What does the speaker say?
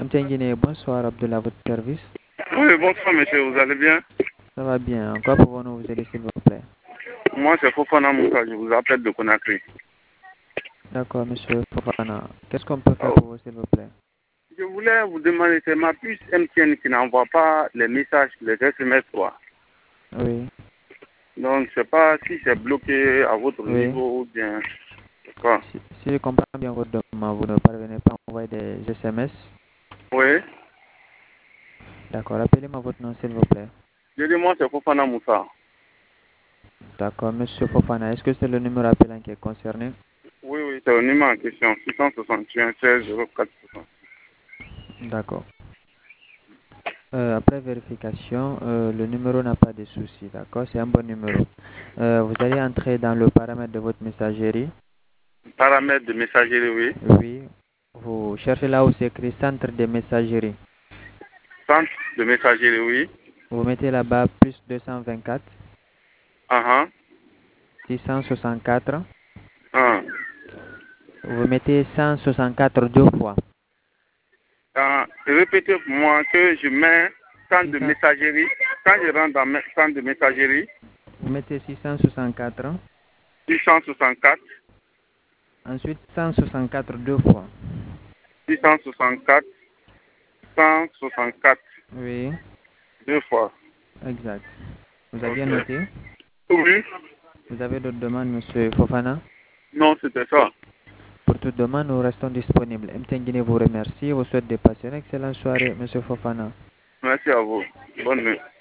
Mtengine, bonsoir, Abdullah, à votre service. Oui, bonsoir monsieur, vous allez bien? Ça va bien. En quoi pouvons-nous vous aider, s'il vous plaît? Moi c'est Fofana Moussa, je vous appelle de Conakry. D'accord, monsieur Fofana. Qu'est-ce qu'on peut faire Oh. pour vous, s'il vous plaît? Je voulais vous demander, c'est ma puce MTN qui n'envoie pas les messages, les SMS quoi. Oui. Donc je sais pas si c'est bloqué à votre Oui. niveau ou bien quoi. Si je comprends bien votre demande, vous ne parvenez pas à envoyer des SMS. Oui. D'accord, rappelez-moi votre nom, s'il vous plaît. Je dis moi c'est Fofana Moussa. D'accord, monsieur Fofana, est-ce que c'est le numéro appelant qui est concerné? Oui, oui, c'est le numéro en question, 661 16 04 60. D'accord. Après vérification, le numéro n'a pas de souci, d'accord? C'est un bon numéro. Vous allez entrer dans le paramètre de votre messagerie. Paramètres de messagerie, oui. Oui. Vous cherchez là où c'est écrit centre de messagerie. Centre de messagerie, oui. Vous mettez là-bas plus 224 Uh 664. -huh. Vous mettez 164 deux fois. Répétez pour moi que je mets centre de 600, messagerie. Quand je rentre dans centre de messagerie, vous mettez 664. 664, Ensuite 164 deux fois. 664, 164, Oui, deux fois. exact. Vous avez bien Ok. noté? Oui. Vous avez d'autres demandes, monsieur Fofana? Non, c'était ça. Pour toute demande, nous restons disponibles. MTN vous remercie et vous souhaite de passer une excellente soirée, monsieur Fofana. Merci à vous. Bonne nuit.